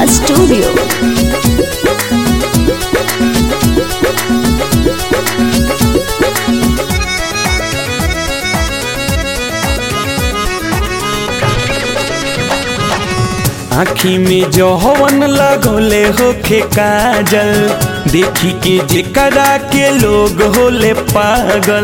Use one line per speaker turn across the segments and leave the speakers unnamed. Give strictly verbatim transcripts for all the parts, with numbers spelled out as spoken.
Studio.
आँखी में जौवन लगोले होखे काजल, देखी के जेकरा के लोग होले पागल।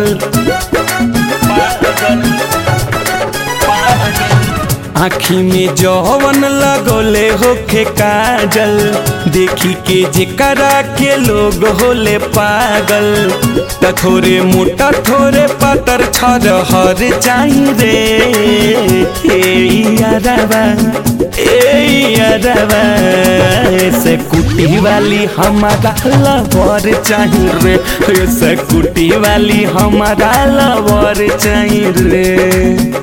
आँखी में जौवन लगोले होखे काजल, देखी के जेकरा के लोग होले पागल। त थोरे मोटा थोरे पातर छरहर चाही रे ए यारवा ए यारवा, से कुटी वाली हमारा लवर चाही रे, से कुटी वाली हमारा लवर चाही रे।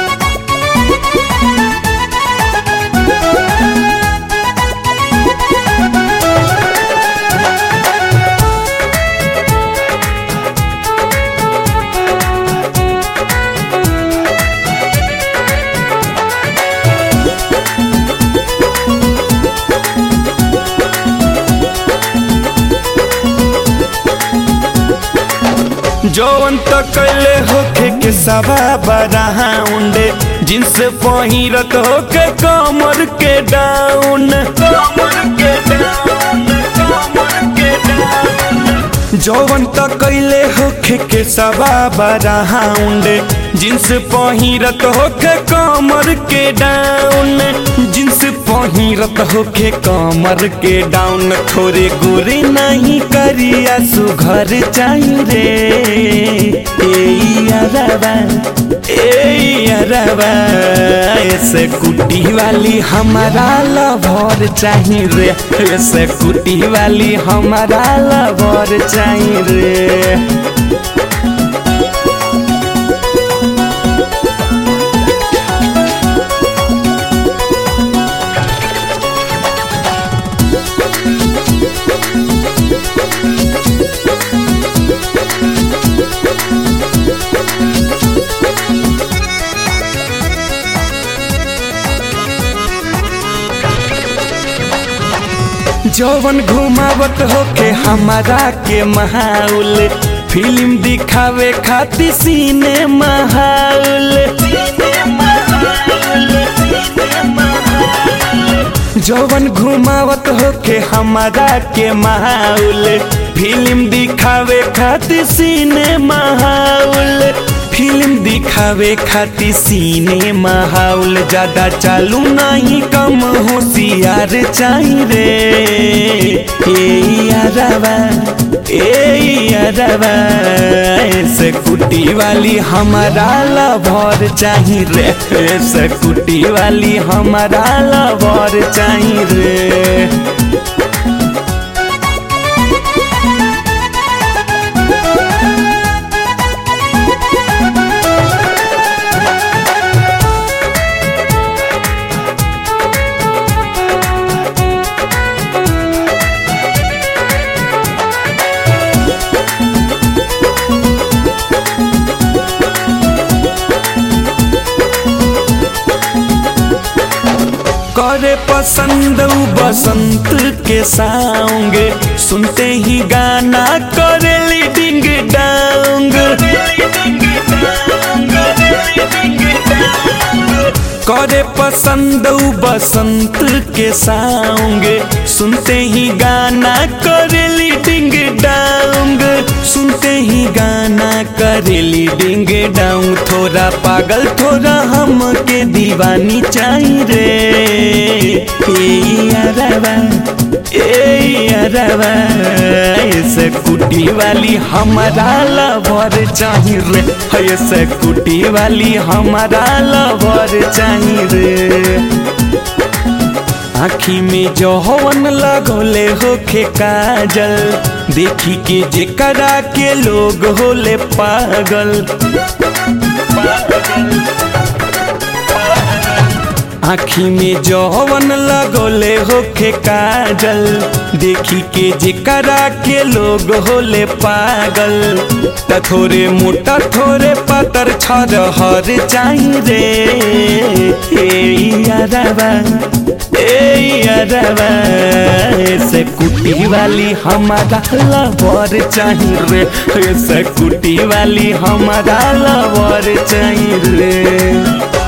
जौवन तो कैले होखे के सवा बराउंडे, जिनस पहिरत होके कमर के डाउन, कमर के डाउन, कमर के डाउन। जौवन तो कैले होखे के सवा बराउंडे, जिनस पहिरत होके कमर के डाउन, जिनस पहिरत होके कमर के डाउन। थोरे गोरे नहीं करिया सुघर चाही रे ए यारवा ए यारवा, ऐसे कुटी वाली हमारा लवर चाही रे, ऐसे कुटी वाली हमारा लवर चाही रे। जौवन घुमावत होके हमारा के माहौल, फिल्म दिखावे खातिर सिनेमा हॉल। जौवन घुमावत होके हमारा के माहौल, फिल्म दिखावे खातिर सिनेमा हॉल, फिल्म दिखावे खातिर सिनेमा हॉल। ज्यादा चालू नहीं कम होशियार चाही रे ए यारवा ए यारवा, ऐसे कुटी वाली हमारा लवर चाही रे, ऐसे कुटी वाली हमारा लवर चाही रे। करे पसंद बसंत के सॉन्ग, सुनते ही गाना करे लीडिंग डाउंग। करे पसंद बसंत के सॉन्ग, सुनते ही गाना करे लीडिंग डाउंग, सुनते ही गाना करे लीडिंग डाउन। थोड़ा पागल थोड़ा हम के दीवानी चाही रे ए यारवा ए यारवा, ऐसे कुटी वाली हमारा लवर चाही रे, ऐसे कुटी वाली हमारा लवर चाही रे। आँखी में जौवन लगोले होखे काजल, देखी के जेकरा के लोग होले पागल। आँखी में जौवन लगोले होखे काजल, देखी के जेकरा के लोग होले पागल। त थोड़े मोटा थोड़े पातर छरहर चाही रे, ए यारबा ए यारबा से कुटी वाली हमारा लवर चाही रे, से कुटी वाली हमारा लवर चाही रे।